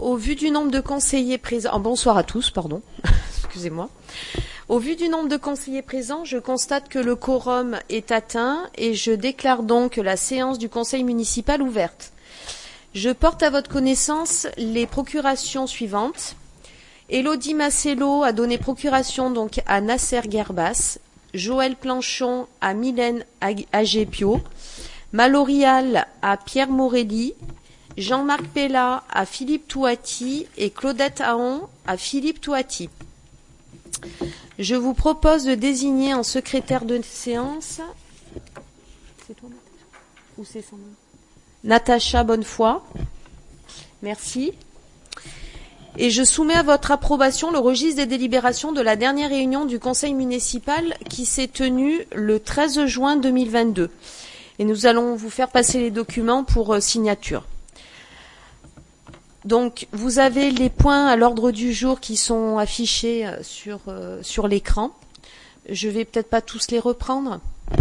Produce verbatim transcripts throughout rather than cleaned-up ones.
au vu du nombre de conseillers présents, oh, bonsoir à tous, pardon, excusez-moi. Au vu du nombre de conseillers présents, je constate que le quorum est atteint et je déclare donc la séance du conseil municipal ouverte. Je porte à votre connaissance les procurations suivantes. Élodie Massello a donné procuration donc à Nasser Gerbas, Joël Planchon à Mylène Agépio, Malorial à Pierre Morelli, Jean-Marc Pella à Philippe Touati et Claudette Aon à Philippe Touati. Je vous propose de désigner en secrétaire de séance. C'est toi, Natacha ? Ou c'est son nom ? Natacha Bonnefoy. Merci. Et je soumets à votre approbation le registre des délibérations de la dernière réunion du conseil municipal qui s'est tenue le treize juin deux mille vingt-deux. Et nous allons vous faire passer les documents pour euh, signature. Donc, vous avez les points à l'ordre du jour qui sont affichés sur, euh, sur l'écran. Je vais peut-être pas tous les reprendre.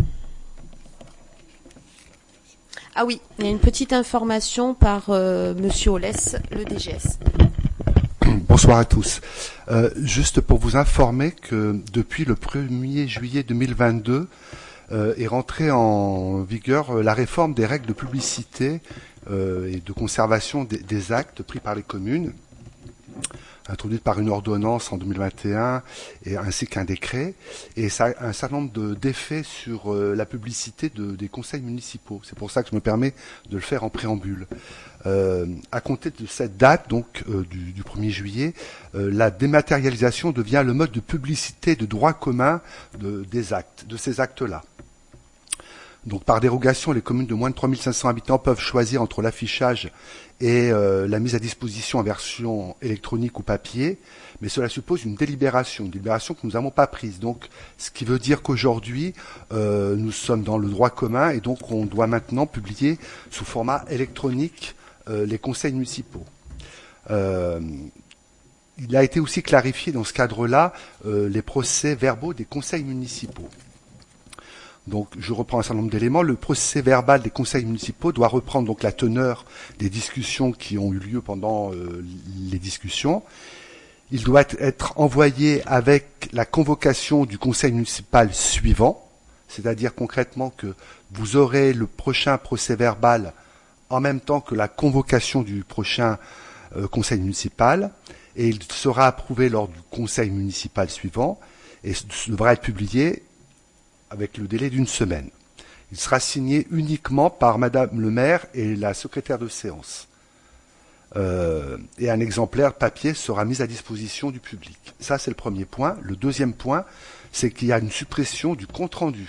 Ah oui, il y a une petite information par euh, Monsieur Ollès, le D G S. Bonsoir à tous. Euh, juste pour vous informer que depuis le premier juillet deux mille vingt-deux euh, est rentrée en vigueur euh, la réforme des règles de publicité euh, et de conservation des, des actes pris par les communes, introduite par une ordonnance en deux mille vingt et un et ainsi qu'un décret, et ça a un certain nombre de, d'effets sur euh, la publicité de, des conseils municipaux. C'est pour ça que je me permets de le faire en préambule. Euh, à compter de cette date, donc euh, du, du premier juillet, euh, la dématérialisation devient le mode de publicité de droit commun de, des actes, de ces actes-là. Donc, par dérogation, les communes de moins de trois mille cinq cents habitants peuvent choisir entre l'affichage et euh, la mise à disposition en version électronique ou papier, mais cela suppose une délibération, une délibération que nous n'avons pas prise. Donc, ce qui veut dire qu'aujourd'hui, euh, nous sommes dans le droit commun et donc on doit maintenant publier sous format électronique euh, les conseils municipaux. Euh, il a été aussi clarifié dans ce cadre-là euh, les procès-verbaux des conseils municipaux. Donc, je reprends un certain nombre d'éléments. Le procès verbal des conseils municipaux doit reprendre donc la teneur des discussions qui ont eu lieu pendant euh, les discussions. Il doit être envoyé avec la convocation du conseil municipal suivant, c'est-à-dire concrètement que vous aurez le prochain procès verbal en même temps que la convocation du prochain euh, conseil municipal, et il sera approuvé lors du conseil municipal suivant et devra être publié avec le délai d'une semaine. Il sera signé uniquement par Madame le maire et la secrétaire de séance. Euh, et un exemplaire papier sera mis à disposition du public. Ça, c'est le premier point. Le deuxième point, c'est qu'il y a une suppression du compte-rendu.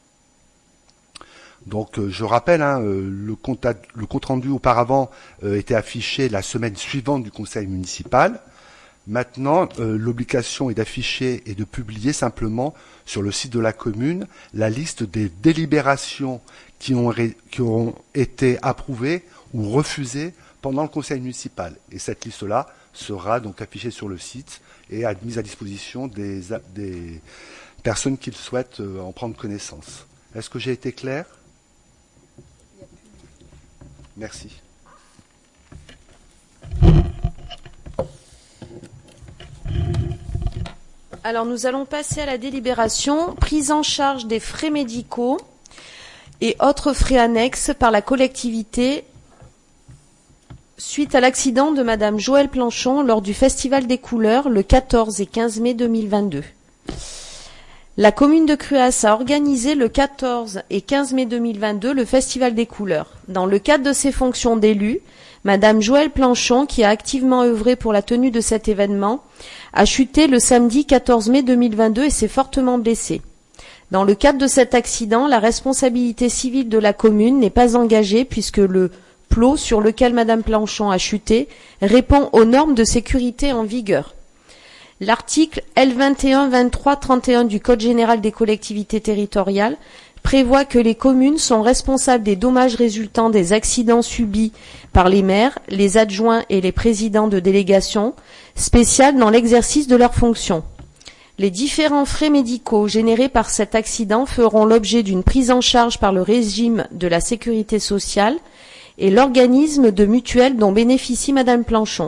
Donc, euh, je rappelle, hein, euh, le, compte, le compte-rendu auparavant euh, était affiché la semaine suivante du conseil municipal. Maintenant, euh, l'obligation est d'afficher et de publier simplement sur le site de la commune la liste des délibérations qui ont, ré, qui ont été approuvées ou refusées pendant le conseil municipal. Et cette liste-là sera donc affichée sur le site et mise à disposition des, des personnes qui souhaitent en prendre connaissance. Est-ce que j'ai été clair ? Merci. Alors, nous allons passer à la délibération, prise en charge des frais médicaux et autres frais annexes par la collectivité suite à l'accident de Madame Joëlle Planchon lors du Festival des Couleurs le quatorze et quinze mai deux mille vingt-deux. La commune de Cruas a organisé le quatorze et quinze mai deux mille vingt-deux le Festival des Couleurs. Dans le cadre de ses fonctions d'élu, Madame Joëlle Planchon, qui a activement œuvré pour la tenue de cet événement, a chuté le samedi quatorze mai deux mille vingt-deux et s'est fortement blessée. Dans le cadre de cet accident, la responsabilité civile de la commune n'est pas engagée puisque le plot sur lequel Madame Planchon a chuté répond aux normes de sécurité en vigueur. L'article L vingt et un vingt-trois trente et un du Code général des collectivités territoriales prévoit que les communes sont responsables des dommages résultant des accidents subis par les maires, les adjoints et les présidents de délégations spéciales dans l'exercice de leurs fonctions. Les différents frais médicaux générés par cet accident feront l'objet d'une prise en charge par le régime de la sécurité sociale et l'organisme de mutuelle dont bénéficie Madame Planchon.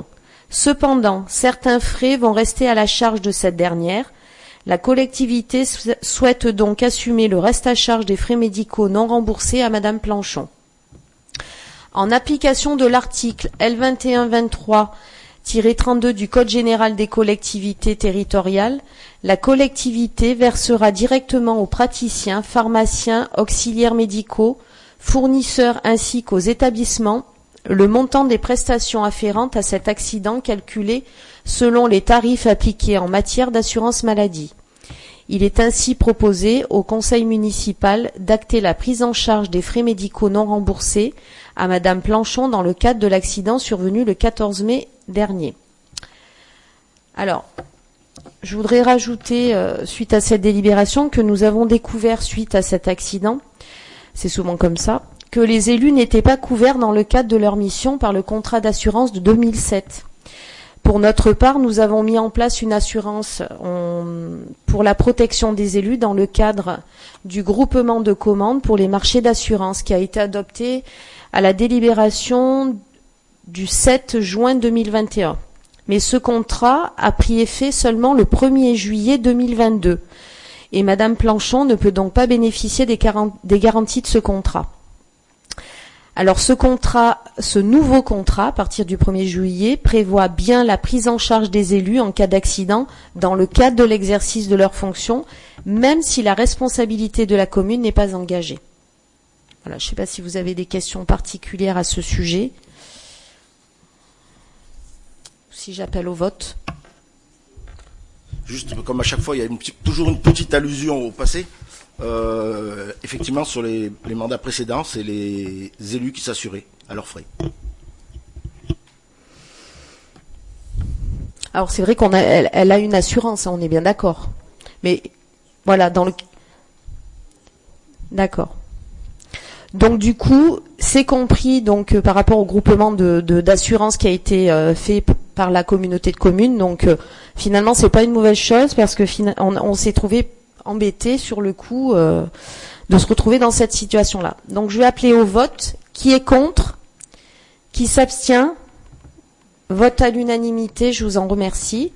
Cependant, certains frais vont rester à la charge de cette dernière. La collectivité souhaite donc assumer le reste à charge des frais médicaux non remboursés à Madame Planchon. En application de l'article L vingt et un vingt-trois tiret trente-deux du Code général des collectivités territoriales, la collectivité versera directement aux praticiens, pharmaciens, auxiliaires médicaux, fournisseurs ainsi qu'aux établissements le montant des prestations afférentes à cet accident calculé selon les tarifs appliqués en matière d'assurance maladie. Il est ainsi proposé au conseil municipal d'acter la prise en charge des frais médicaux non remboursés à Madame Planchon dans le cadre de l'accident survenu le quatorze mai dernier. Alors, je voudrais rajouter, euh, suite à cette délibération, que nous avons découvert suite à cet accident, c'est souvent comme ça, que les élus n'étaient pas couverts dans le cadre de leur mission par le contrat d'assurance de deux mille sept. Pour notre part, nous avons mis en place une assurance on, pour la protection des élus dans le cadre du groupement de commandes pour les marchés d'assurance qui a été adopté à la délibération du sept juin deux mille vingt et un. Mais ce contrat a pris effet seulement le premier juillet deux mille vingt-deux. Et Madame Planchon ne peut donc pas bénéficier des, des garanties de ce contrat. Alors ce contrat, ce nouveau contrat, à partir du premier juillet, prévoit bien la prise en charge des élus en cas d'accident dans le cadre de l'exercice de leurs fonctions, même si la responsabilité de la commune n'est pas engagée. Voilà, je ne sais pas si vous avez des questions particulières à ce sujet. Si j'appelle au vote. Juste comme à chaque fois, il y a une petite, toujours une petite allusion au passé. Euh, effectivement, sur les, les mandats précédents, c'est les élus qui s'assuraient à leurs frais. Alors c'est vrai qu'on a, elle, elle a une assurance, on est bien d'accord. Mais voilà, dans le, d'accord. Donc du coup, c'est compris donc euh, par rapport au groupement de, de d'assurance qui a été euh, fait p- par la communauté de communes. Donc euh, finalement, c'est pas une mauvaise chose parce que fina- on, on s'est trouvé embêté sur le coup euh, de se retrouver dans cette situation-là. Donc je vais appeler au vote. Qui est contre? Qui s'abstient? Vote à l'unanimité, je vous en remercie.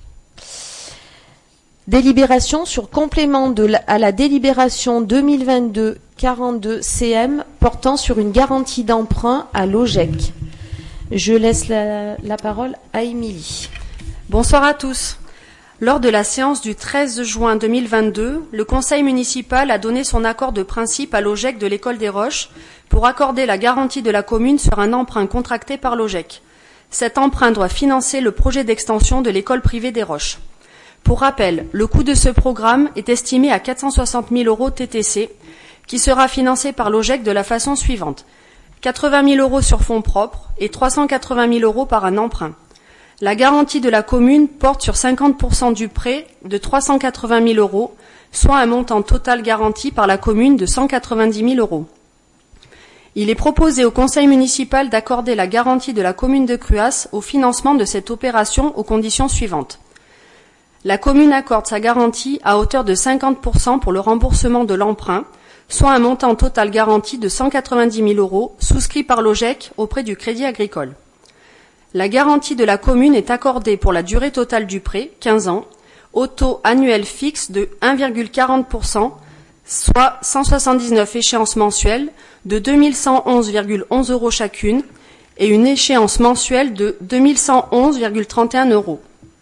Délibération sur complément de la, à la délibération deux mille vingt-deux quarante-deux C M portant sur une garantie d'emprunt à l'O G E C. Je laisse la, la parole à Émilie. Bonsoir à tous. Lors de la séance du treize juin deux mille vingt-deux, le conseil municipal a donné son accord de principe à l'O G E C de l'école des Roches pour accorder la garantie de la commune sur un emprunt contracté par l'O G E C. Cet emprunt doit financer le projet d'extension de l'école privée des Roches. Pour rappel, le coût de ce programme est estimé à quatre cent soixante mille euros T T C, qui sera financé par l'O G E C de la façon suivante. quatre-vingt mille euros sur fonds propres et trois cent quatre-vingt mille euros par un emprunt. La garantie de la commune porte sur cinquante pour cent du prêt de trois cent quatre-vingt mille euros, soit un montant total garanti par la commune de cent quatre-vingt-dix mille euros. Il est proposé au conseil municipal d'accorder la garantie de la commune de Cruas au financement de cette opération aux conditions suivantes. La commune accorde sa garantie à hauteur de cinquante pour cent pour le remboursement de l'emprunt, soit un montant total garanti de cent quatre-vingt-dix mille euros souscrit par l'O G E C auprès du Crédit Agricole. La garantie de la commune est accordée pour la durée totale du prêt, quinze ans, au taux annuel fixe de un virgule quarante pour cent, soit cent soixante-dix-neuf échéances mensuelles de deux mille cent onze virgule onze euros chacune et une échéance mensuelle de deux mille cent onze virgule trente et un euros.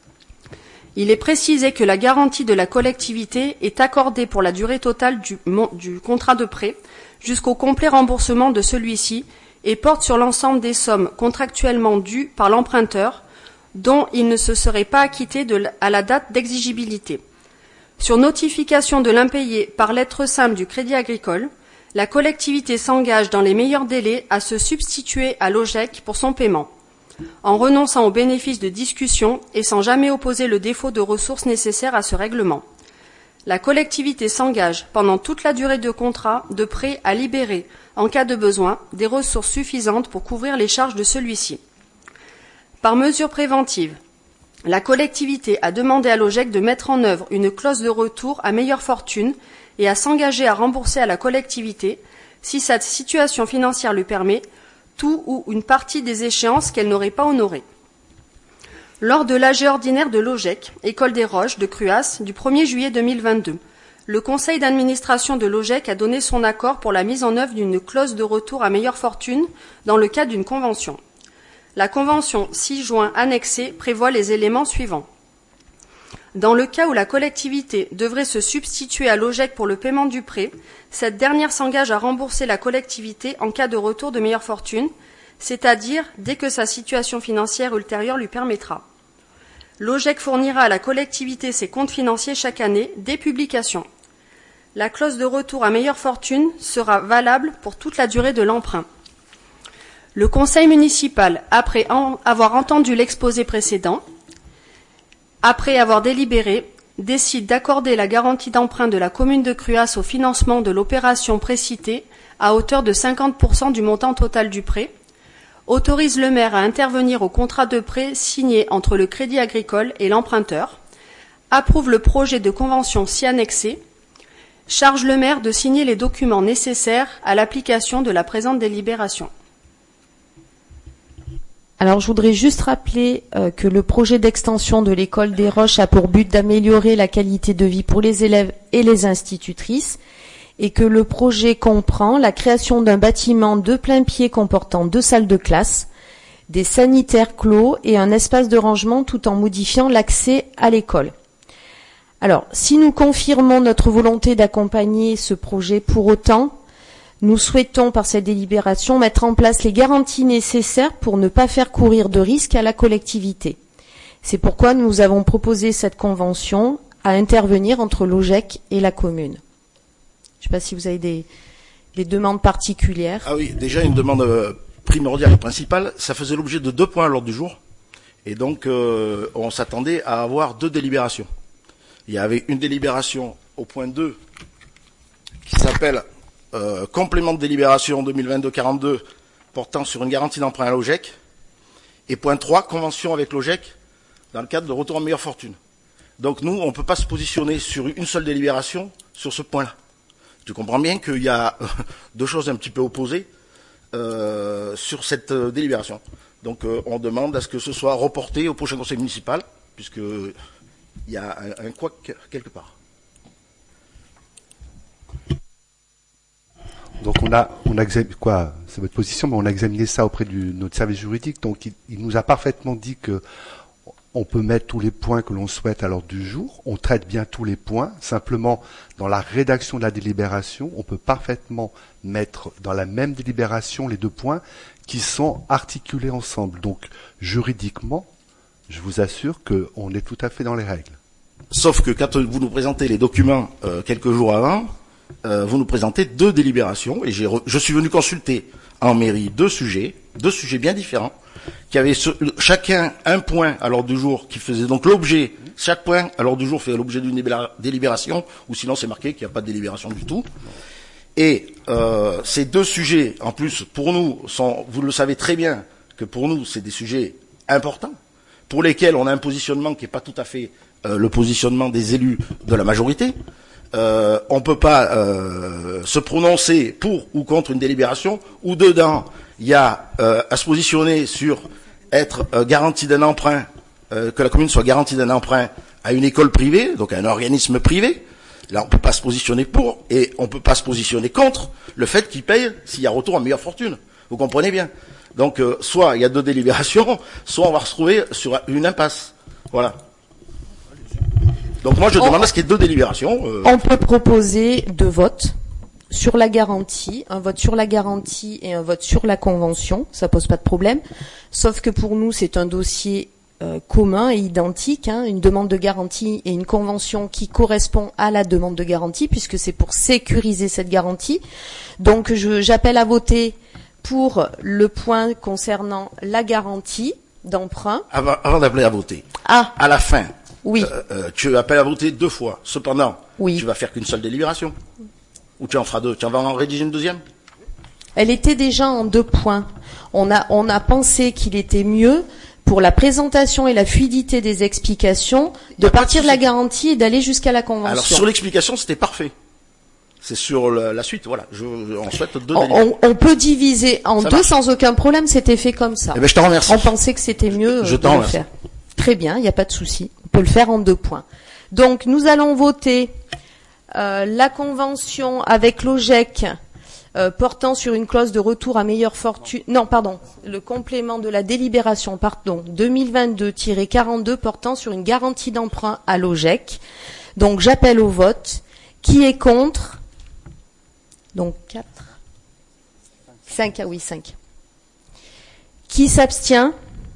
Il est précisé que la garantie de la collectivité est accordée pour la durée totale du, du contrat de prêt jusqu'au complet remboursement de celui-ci et porte sur l'ensemble des sommes contractuellement dues par l'emprunteur dont il ne se serait pas acquitté de, à la date d'exigibilité. Sur notification de l'impayé par lettre simple du Crédit Agricole, la collectivité s'engage dans les meilleurs délais à se substituer à l'O G E C pour son paiement, en renonçant au bénéfice de discussion et sans jamais opposer le défaut de ressources nécessaires à ce règlement. La collectivité s'engage, pendant toute la durée de contrat, de prêt à libérer, en cas de besoin, des ressources suffisantes pour couvrir les charges de celui-ci. Par mesure préventive, la collectivité a demandé à l'O G E C de mettre en œuvre une clause de retour à meilleure fortune et à s'engager à rembourser à la collectivité, si sa situation financière le permet, tout ou une partie des échéances qu'elle n'aurait pas honorées. Lors de l'A G ordinaire de l'OGEC, École des Roches de Cruas, du premier juillet deux mille vingt-deux, le conseil d'administration de l'OGEC a donné son accord pour la mise en œuvre d'une clause de retour à meilleure fortune dans le cadre d'une convention. La convention six juin annexée prévoit les éléments suivants. Dans le cas où la collectivité devrait se substituer à l'OGEC pour le paiement du prêt, cette dernière s'engage à rembourser la collectivité en cas de retour de meilleure fortune, c'est-à-dire dès que sa situation financière ultérieure lui permettra. L'OGEC fournira à la collectivité ses comptes financiers chaque année dès publication. La clause de retour à meilleure fortune sera valable pour toute la durée de l'emprunt. Le conseil municipal, après en avoir entendu l'exposé précédent, après avoir délibéré, décide d'accorder la garantie d'emprunt de la commune de Cruas au financement de l'opération précitée à hauteur de cinquante pour cent du montant total du prêt, autorise le maire à intervenir au contrat de prêt signé entre le Crédit Agricole et l'emprunteur, approuve le projet de convention si annexé, charge le maire de signer les documents nécessaires à l'application de la présente délibération. Alors, je voudrais juste rappeler euh, que le projet d'extension de l'école des Roches a pour but d'améliorer la qualité de vie pour les élèves et les institutrices, et que le projet comprend la création d'un bâtiment de plein pied comportant deux salles de classe, des sanitaires clos et un espace de rangement tout en modifiant l'accès à l'école. Alors, si nous confirmons notre volonté d'accompagner ce projet pour autant, nous souhaitons, par cette délibération, mettre en place les garanties nécessaires pour ne pas faire courir de risques à la collectivité. C'est pourquoi nous avons proposé cette convention à intervenir entre l'OGEC et la commune. Je ne sais pas si vous avez des, des demandes particulières. Ah oui, déjà une demande euh, primordiale et principale. Ça faisait l'objet de deux points à l'ordre du jour. Et donc, euh, on s'attendait à avoir deux délibérations. Il y avait une délibération au point deux qui s'appelle euh, complément de délibération deux mille vingt-deux quarante-deux portant sur une garantie d'emprunt à l'OGEC. Et point trois, convention avec l'OGEC dans le cadre de retour en meilleure fortune. Donc nous, on ne peut pas se positionner sur une seule délibération sur ce point-là. Tu comprends bien qu'il y a deux choses un petit peu opposées euh, sur cette euh, délibération. Donc euh, on demande à ce que ce soit reporté au prochain conseil municipal, puisqu'il y a un, un couac quelque part. Donc on a, on a examiné, quoi, c'est votre position, mais on a examiné ça auprès de notre service juridique, donc il, il nous a parfaitement dit que on peut mettre tous les points que l'on souhaite à l'ordre du jour, on traite bien tous les points, simplement dans la rédaction de la délibération, on peut parfaitement mettre dans la même délibération les deux points qui sont articulés ensemble. Donc juridiquement, je vous assure qu'on est tout à fait dans les règles. Sauf que quand vous nous présentez les documents euh, quelques jours avant, euh, vous nous présentez deux délibérations, et j'ai re... je suis venu consulter en mairie deux sujets, deux sujets bien différents, qui avaient ce, chacun un point à l'ordre du jour qui faisait donc l'objet, chaque point à l'ordre du jour fait l'objet d'une délibération, ou sinon c'est marqué qu'il n'y a pas de délibération du tout. Et euh, ces deux sujets, en plus, pour nous, sont, vous le savez très bien, que pour nous, c'est des sujets importants, pour lesquels on a un positionnement qui n'est pas tout à fait euh, le positionnement des élus de la majorité. Euh, on ne peut pas euh, se prononcer pour ou contre une délibération où dedans il y a euh, à se positionner sur être euh, garantie d'un emprunt, euh, que la commune soit garantie d'un emprunt à une école privée, donc à un organisme privé. Là, on ne peut pas se positionner pour et on ne peut pas se positionner contre le fait qu'il paye s'il y a retour en meilleure fortune. Vous comprenez bien. Donc, euh, soit il y a deux délibérations, soit on va se retrouver sur une impasse. Voilà. Donc moi, je on, demande à ce qu'il y ait deux délibérations. Euh... On peut proposer deux votes sur la garantie, un vote sur la garantie et un vote sur la convention. Ça pose pas de problème. Sauf que pour nous, c'est un dossier euh, commun et identique, hein, une demande de garantie et une convention qui correspond à la demande de garantie, puisque c'est pour sécuriser cette garantie. Donc, je, j'appelle à voter pour le point concernant la garantie d'emprunt. Avant, avant d'appeler à voter. Ah. À la fin. Oui. Euh, euh, tu appelles à voter deux fois. Cependant, oui. Tu vas faire qu'une seule délibération. Ou tu en feras deux. Tu en vas en rédiger une deuxième? Elle était déjà en deux points. On a, on a pensé qu'il était mieux, pour la présentation et la fluidité des explications, de partir de la garantie et d'aller jusqu'à la convention. Alors, sur l'explication, c'était parfait. C'est sur le, la suite, voilà. Je, on souhaite deux on, on, on peut diviser en ça deux marche. Sans aucun problème, c'était fait comme ça. Eh ben, je te remercie. On pensait que c'était mieux je de t'en le remercie. faire. Très très bien, il n'y a pas de souci. On peut le faire en deux points. Donc, nous allons voter euh, la convention avec l'O G E C euh, portant sur une clause de retour à meilleure fortune. Non, pardon, le complément de la délibération, pardon, deux mille vingt-deux tiret quarante-deux portant sur une garantie d'emprunt à l'O G E C. Donc, j'appelle au vote. Qui est contre? Donc, quatre. cinq, ah oui, cinq. Qui s'abstient?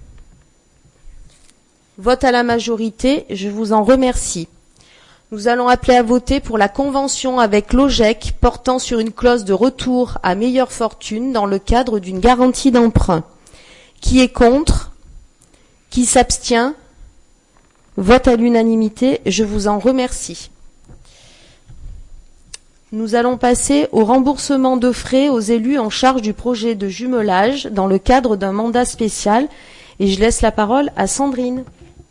Vote à la majorité, je vous en remercie. Nous allons appeler à voter pour la convention avec l'O G E C portant sur une clause de retour à meilleure fortune dans le cadre d'une garantie d'emprunt. Qui est contre? Qui s'abstient? Vote à l'unanimité, je vous en remercie. Nous allons passer au remboursement de frais aux élus en charge du projet de jumelage dans le cadre d'un mandat spécial. Et je laisse la parole à Sandrine.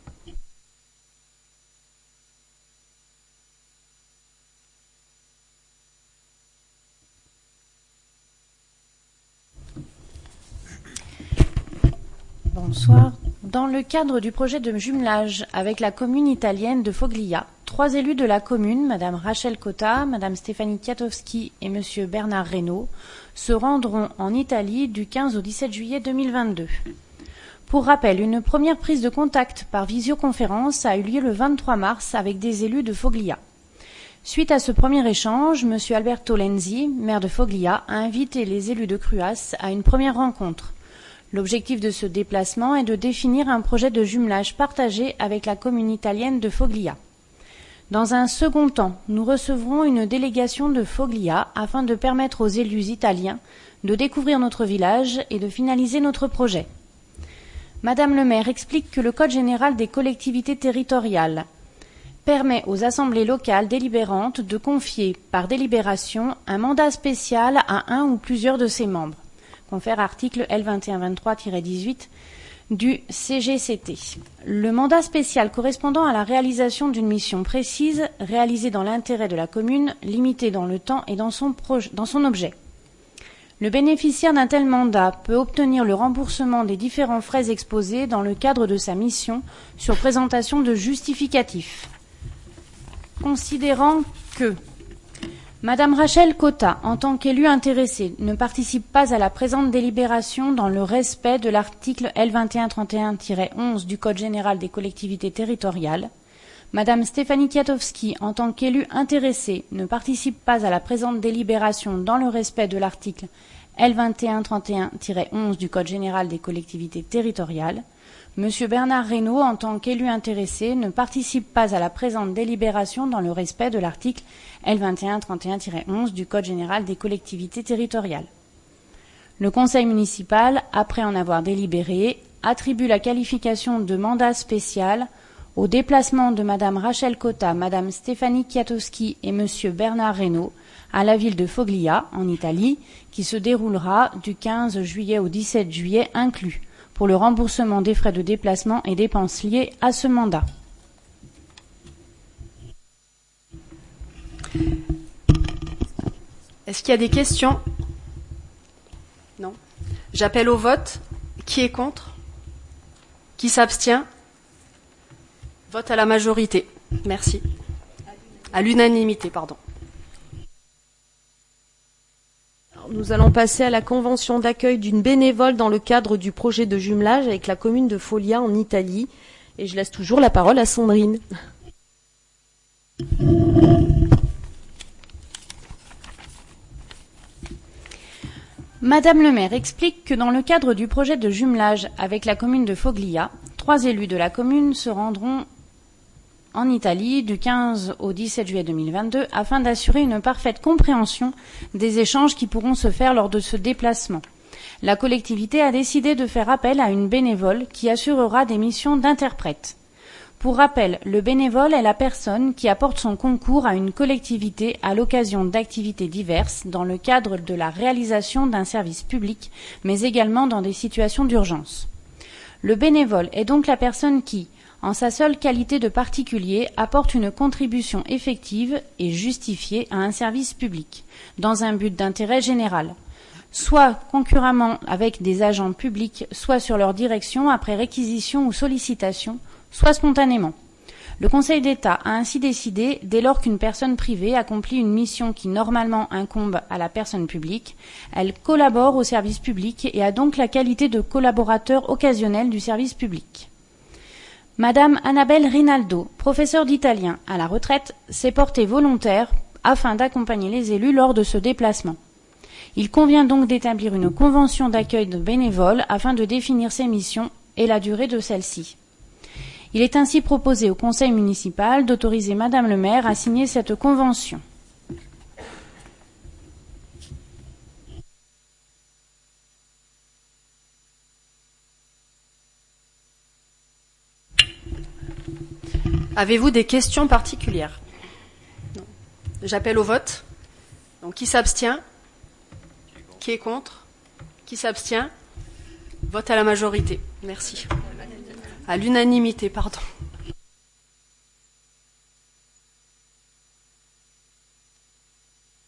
Bonsoir. Dans le cadre du projet de jumelage avec la commune italienne de Foglia, trois élus de la commune, Madame Rachel Cotta, Madame Stéphanie Kiatowski et Monsieur Bernard Reynaud, se rendront en Italie du quinze au dix-sept juillet deux mille vingt-deux. Pour rappel, une première prise de contact par visioconférence a eu lieu le vingt-trois mars avec des élus de Foglia. Suite à ce premier échange, Monsieur Alberto Lenzi, maire de Foglia, a invité les élus de Cruas à une première rencontre. L'objectif de ce déplacement est de définir un projet de jumelage partagé avec la commune italienne de Foglia. Dans un second temps, nous recevrons une délégation de Foglia afin de permettre aux élus italiens de découvrir notre village et de finaliser notre projet. Madame le maire explique que le Code général des collectivités territoriales permet aux assemblées locales délibérantes de confier par délibération un mandat spécial à un ou plusieurs de ses membres. Confère article L vingt et un vingt-trois tiret dix-huit du C G C T. Le mandat spécial correspondant à la réalisation d'une mission précise, réalisée dans l'intérêt de la commune, limitée dans le temps et dans son, proje- dans son objet. Le bénéficiaire d'un tel mandat peut obtenir le remboursement des différents frais exposés dans le cadre de sa mission sur présentation de justificatifs. Considérant que Madame Rachel Cotta, en tant qu'élue intéressée, ne participe pas à la présente délibération dans le respect de l'article L vingt et un trente et un tiret onze du Code général des collectivités territoriales. Madame Stéphanie Kiatowski, en tant qu'élue intéressée, ne participe pas à la présente délibération dans le respect de l'article L vingt et un trente et un tiret onze du Code général des collectivités territoriales. Monsieur Bernard Reynaud, en tant qu'élu intéressé, ne participe pas à la présente délibération dans le respect de l'article L vingt et un trente et un tiret onze du Code général des collectivités territoriales. Le Conseil municipal, après en avoir délibéré, attribue la qualification de mandat spécial au déplacement de Madame Rachel Cotta, Madame Stéphanie Kiatowski et Monsieur Bernard Reynaud à la ville de Foglia, en Italie, qui se déroulera du quinze juillet au dix-sept juillet inclus, pour le remboursement des frais de déplacement et dépenses liées à ce mandat. Est-ce qu'il y a des questions? Non. J'appelle au vote. Qui est contre? Qui s'abstient? Vote à la majorité. Merci. À l'unanimité, pardon. Nous allons passer à la convention d'accueil d'une bénévole dans le cadre du projet de jumelage avec la commune de Foglia en Italie. Et je laisse toujours la parole à Sandrine. Madame le maire explique que dans le cadre du projet de jumelage avec la commune de Foglia, trois élus de la commune se rendront en Italie du quinze au dix-sept juillet deux mille vingt-deux afin d'assurer une parfaite compréhension des échanges qui pourront se faire lors de ce déplacement. La collectivité a décidé de faire appel à une bénévole qui assurera des missions d'interprète. Pour rappel, le bénévole est la personne qui apporte son concours à une collectivité à l'occasion d'activités diverses dans le cadre de la réalisation d'un service public, mais également dans des situations d'urgence. Le bénévole est donc la personne qui, en sa seule qualité de particulier, apporte une contribution effective et justifiée à un service public, dans un but d'intérêt général, soit concurremment avec des agents publics, soit sur leur direction après réquisition ou sollicitation, soit spontanément. Le Conseil d'État a ainsi décidé, dès lors qu'une personne privée accomplit une mission qui normalement incombe à la personne publique, elle collabore au service public et a donc la qualité de collaborateur occasionnel du service public. Madame Annabelle Rinaldo, professeure d'italien à la retraite, s'est portée volontaire afin d'accompagner les élus lors de ce déplacement. Il convient donc d'établir une convention d'accueil de bénévoles afin de définir ses missions et la durée de celle-ci. Il est ainsi proposé au conseil municipal d'autoriser Madame le maire à signer cette convention. Avez-vous des questions particulières? Non. J'appelle au vote. Donc, qui s'abstient? Qui est contre? Qui s'abstient? Vote à la majorité. Merci. À l'unanimité, pardon.